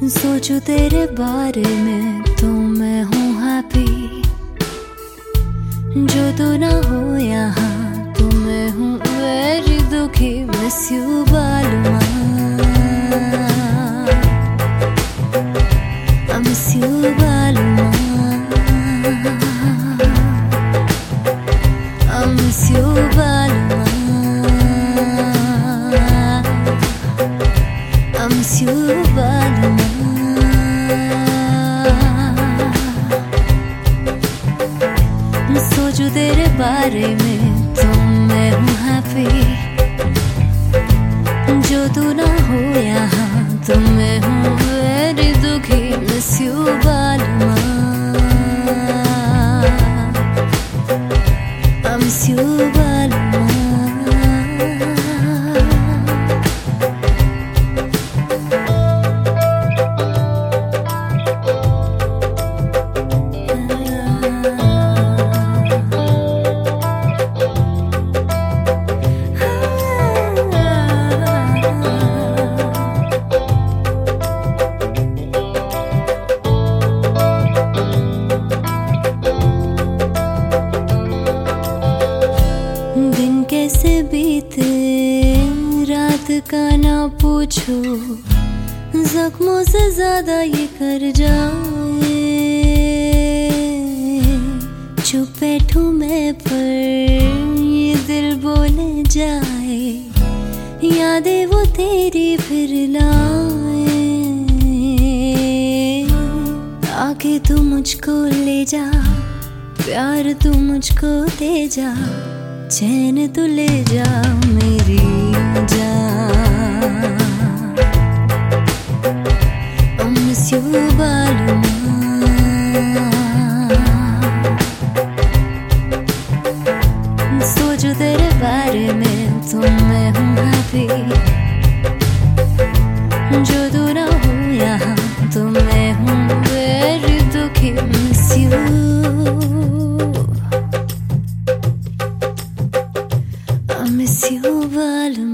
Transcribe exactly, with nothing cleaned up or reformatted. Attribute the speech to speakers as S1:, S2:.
S1: सोचूं तेरे बारे में तो मैं हूँ हैप्पी, जो तू ना हो यहाँ तो मैं हूँ वेरी दुखी। Miss you Balua, I miss you Balua, I miss you Balua, I miss you Balua. सोचूं तेरे बारे में तो मैं हूँ हैप्पी, जो तू ना हो यहाँ तो मैं हूँ वेरी दुखी। Miss you Balua, I miss you Balua. कैसे बीते रात का ना पूछो, जख्मों से ज्यादा ये कर जाए। चुप बैठूं मैं पर ये दिल बोले जाए, यादें वो तेरी फिर लाए। आके तू मुझको ले जा, प्यार तू मुझको दे जा, चैन तू ले जा मेरी जान। I miss you बालुआ, सोचूं तेरे बारे में तो मैं हूँ हैप्पी, जो तू ना हो यहाँ तो मैं हूँ वेरी दुखी। Miss you, I miss you बालुआ।